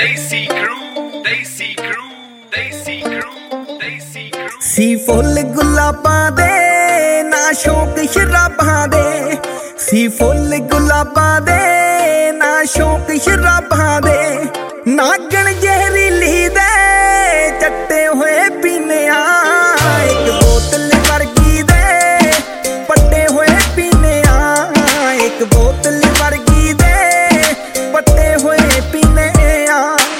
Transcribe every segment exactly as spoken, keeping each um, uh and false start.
Desi crew, Desi crew, Desi crew, Desi crew। ਸੀ ਫੁੱਲ ਗੁਲਾਬਾਂ ਦੇ ਨਾ ਸ਼ੌਕ ਸ਼ਰਾਬਾਂ ਦੇ, ਸੀ ਫੁੱਲ ਗੁਲਾਬਾਂ ਦੇ ਨਾ ਸ਼ੌਕ ਸ਼ਰਾਬਾਂ ਦੇ, ਨਾਗਣ ਜ਼ਹਿਰੀਲੀ ਦੇ ਚੱਟੇ ਹੋਏ ਪੀਨੇ ਆ, ਇੱਕ ਬੋਤਲ ਵਰਗੀ ਦੇ ਪੱਟੇ ਹੋਏ ਪੀਨੇ ਆ, ਇੱਕ ਬੋਤਲ ਵਰਗੀ ਦੇ ਪੱਟੇ ਹੋਏ ਪੀਨੇ ਆ।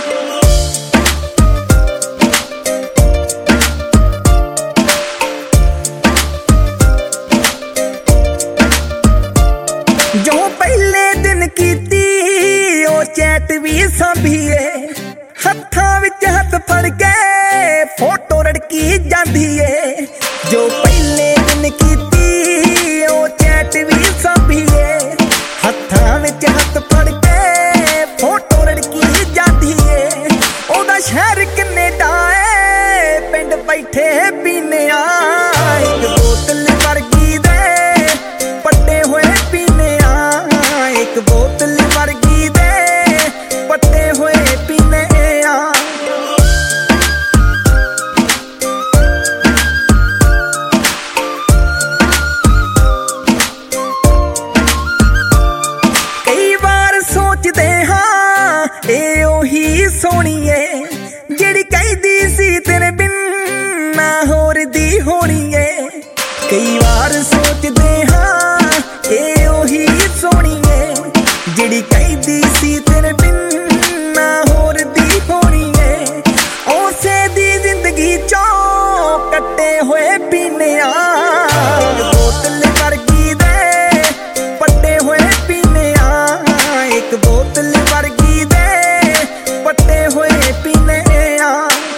ਜੋ ਪਹਿਲੇ ਦਿਨ ਕੀਤੀ ਉਹ ਚੈਟ ਵੀ ਸਾਂਭੀਏ, ਹੱਥਾਂ ਵਿੱਚ ਹੱਥ ਫੜ ਕੇ ਫੋਟੋ ਰੜਕੀ ਜਾਂਦੀ ਏ। ਜੋ ਪਹਿਲੇ ਦਿਨ ਕੀਤੀ ਉਹ ਚੈਟ ਵੀ ਸਾਂਭੀਏ, ਹੱਥਾਂ ਵਿੱਚ ਹੱਥ ਫੜ ਕੇ ਫੋਟੋ ਰੜਕੀ ਜਾਂਦੀ ਏ। ਉਹਦਾ ਸ਼ਹਿਰ ਕੈਨੇਡਾ ਏ, ਪਿੰਡ ਬੈਠੇ ਪੀਨੇ ਆ, ਇੱਕ ਬੋਤਲ ਵਰਗੀ ਦੇ ਪੱਟੇ ਹੋਏ ਪੀਨੇ ਆ, ਇੱਕ ਬੋਤਲ ਵਰਗੀ ਦੇ ਪੱਟੇ ਹੋਏ ਪੀਨੇ ਆ। ਕਈ ਵਾਰ ਸੋਚਦੇ ਹਾਂ ਇਹ ਉਹੀ ਸੋਹਣੀ ਏ ਜਿਹੜੀ ਕਹਿੰਦੀ ਸੀ ਤੇਰੇ ਬਿਨ ਨਾ ਹੋਰ ਦੀ ਹੋਣੀ ਏ। ਕਈ ਵਾਰ ਸੋਚਦੇ ਹਾਂ ਇਹ ਉਹੀ ਸੋਹਣੀ ਏ ਜਿਹੜੀ ਕਹਿੰਦੀ ਸੀ ਤੇਰੇ ਬਿਨ ਨਾ ਹੋਰ ਦੀ ਹੋਣੀ ਏ। ਉਸੇ ਦੀ ਜ਼ਿੰਦਗੀ ਚੋਂ ਕੱਟੇ ਹੋਏ ਪੀਨੇ ਆ, ਬੋਤਲ ਵਰਗੀ ਦੇ ਪੱਟੇ ਹੋਏ ਪੀਨੇ ਆ, ਇੱਕ ਬੋਤਲ ਵਰਗੀ ਦੇ ਪੱਟੇ ਹੋਏ ਪੀਨੇ ਆ।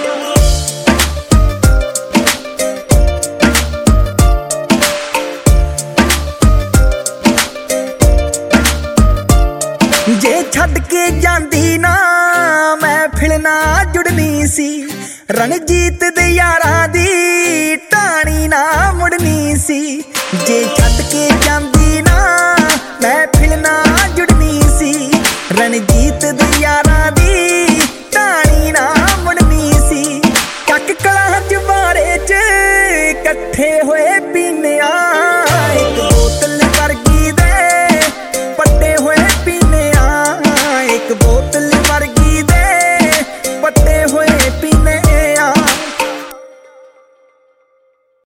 ਜੇ ਛੱਡ ਕੇ ਜਾਂਦੀ ਨਾ ਮੈਂ ਫਿਰ ਨਾ ਜੁੜਨੀ ਸੀ, ਰਣਜੀਤ ਦੇ ਯਾਰਾਂ ਦੀ ਟਾਣੀ ਨਾ ਮੁੜਨੀ ਸੀ। ਜੇ ਛੱਡ ਕੇ ਜਾਂਦੀ ਨਾ ਮੈਂ ਫਿਰ ਨਾ ਜੁੜਨੀ ਸੀ, ਰਣਜੀਤ ਦੇ ਯਾਰਾਂ ਦੀ ਟਾਣੀ ਨਾ ਮੁੜਨੀ ਸੀ। ਚੱਕ ਕਲਾਂ ਜਵਾਰੇ ਚ ਇਕੱਠੇ ਹੋਏ ਪੀ